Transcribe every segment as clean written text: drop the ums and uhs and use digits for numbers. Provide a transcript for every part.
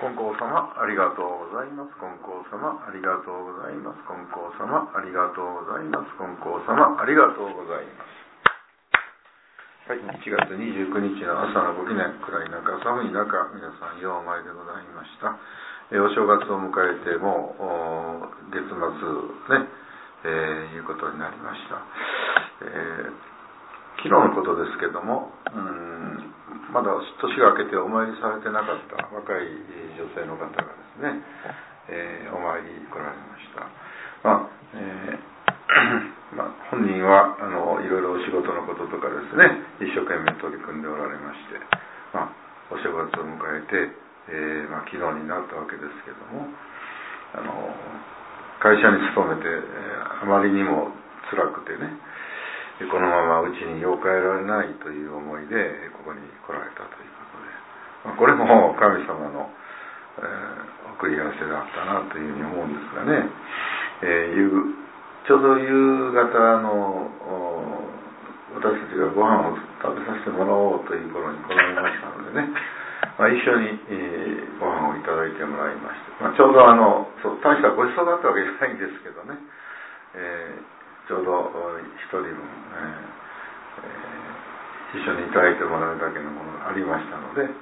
金光様ありがとうございます。金光様ありがとうございます。金光様ありがとうございます。金光様ありがとうございます。はい、1月29日の朝のご記念、暗い中、寒い中、皆さんようお参りでございました。お正月を迎えても月末ね、いうことになりました。昨日のことですけども、まだ年が明けてお参りされてなかった若い女性の方がですね、お参り来られました。本人はいろいろお仕事のこととかですね、一生懸命取り組んでおられまして、お正月を迎えて、昨日になったわけですけども、会社に勤めて、あまりにも辛くてね、このままうちによう帰られないという思いでここに来られたということで、これも神様の、送り合わせだったなというふうに思うんですがね、ちょうど夕方の私たちがご飯を食べさせてもらおうという頃に来られましたのでね、一緒に、ご飯をいただいてもらいまして、ちょうど大したごちそうだったわけじゃないんですけどね、ちょうど一人分、一緒にいただいてもらうだけのものがありましたので、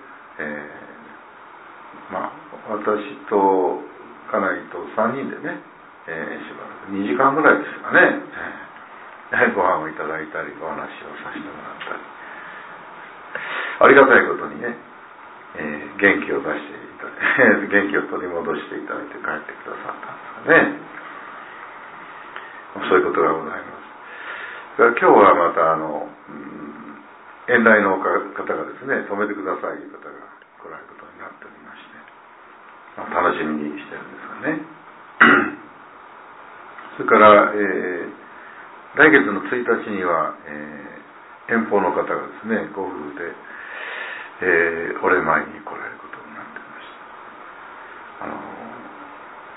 私と家内と3人でね、しばらく2時間ぐらいですかね、ご飯をいただいたりお話をさせてもらったり、ありがたいことにね、元気を出していただいて元気を取り戻していただいて帰ってくださったんですね。そういうことがございます。今日はまた遠来の方がですね、泊めてくださいという方が来られることになっておりまして、楽しみにしてるんですがね。それから、来月の1日には、遠方の方がですね、ご夫婦で、お礼参りに来られることになっておりました。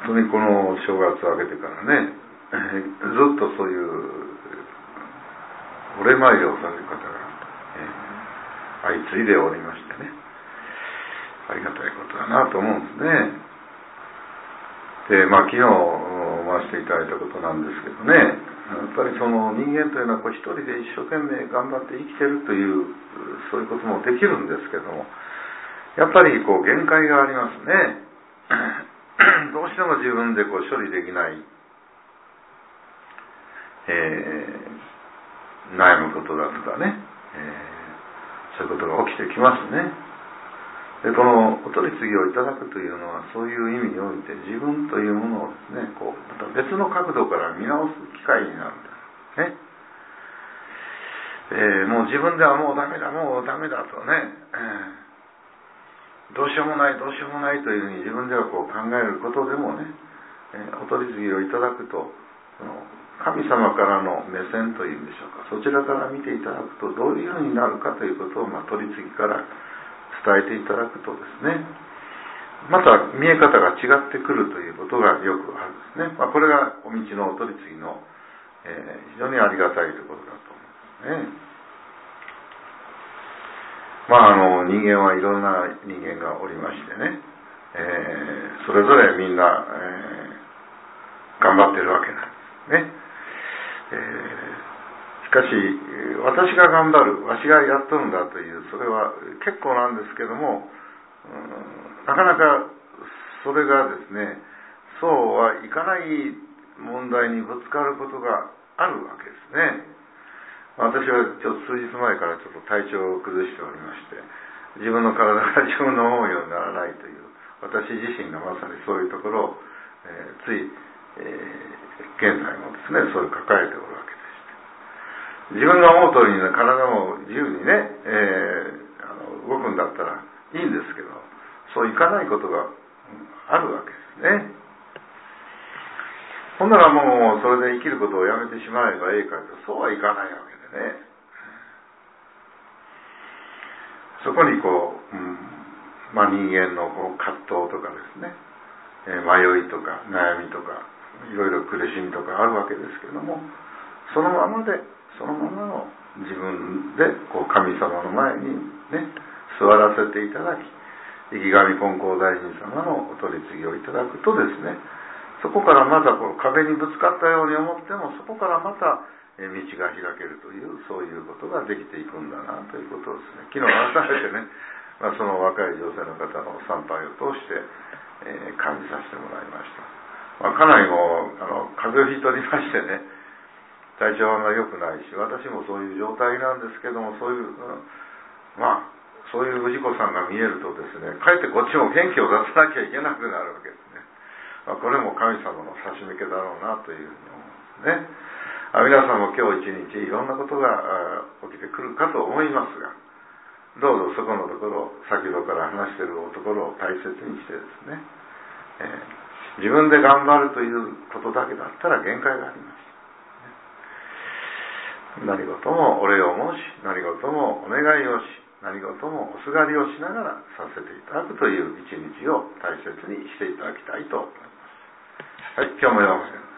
本当にこの正月を明けてからね、ずっとそういうお礼参りをされる方が、相次いでおりましてね、ありがたいことだなと思うんですね。で、昨日回していただいたことなんですけどね、やっぱりその人間というのは一人で一生懸命頑張って生きてるというそういうこともできるんですけども、やっぱり限界がありますね。どうしても自分で処理できない悩むことだとかね、そういうことが起きてきますね。で、このお取り次ぎをいただくというのはそういう意味において自分というものをですね、また別の角度から見直す機会になるんですね。もう自分ではもうダメだとね、どうしようもないというふうに自分では考えることでもね、お取り次ぎをいただくと神様からの目線というんでしょうか、そちらから見ていただくとどういうふうになるかということを、取り次ぎから伝えていただくとですね、また見え方が違ってくるということがよくあるんですね。これがお道のお取り次ぎの、非常にありがたいところだと思いますね。人間はいろんな人間がおりましてね、それぞれみんな、頑張ってるわけなんですね。しかし私が頑張る、わしがやっとるんだという、それは結構なんですけども、なかなかそれがですね、そうはいかない問題にぶつかることがあるわけですね。私は数日前から体調を崩しておりまして、自分の体が自分の思うようにならないという、私自身がまさにそういうところを、つい、現在もですね、そういう抱えておるわけでして、自分が思う通りに体も自由にね、動くんだったらいいんですけど、そういかないことがあるわけですね。ほんならもうそれで生きることをやめてしまえばいいかと、そうはいかないわけでね。そこに人間の葛藤とかですね、迷いとか悩みとかいろいろ苦しみとかあるわけですけれども、そのままの自分で神様の前にね座らせていただき、 池上金光大臣様のお取り次ぎをいただくとですね、そこからまたこの壁にぶつかったように思っても、そこからまた道が開けるという、そういうことができていくんだなということをですね、昨日改めてね、その若い女性の方の参拝を通して、感じさせてもらいました。かなりもう風邪をひいておりましてね、体調が良くないし、私もそういう状態なんですけども、そういうそういう氏子さんが見えるとですね、かえってこっちも元気を出さなきゃいけなくなるわけですね。これも神様の差し向けだろうなというふうに思いますね。皆さんも今日一日いろんなことが起きてくるかと思いますが、どうぞそこのところ、先ほどから話しているところを大切にしてですね、自分で頑張るということだけだったら限界があります。何事もお礼を申し、何事もお願いをし、何事もおすがりをしながらさせていただくという一日を大切にしていただきたいと思います。はい、今日もよろしく。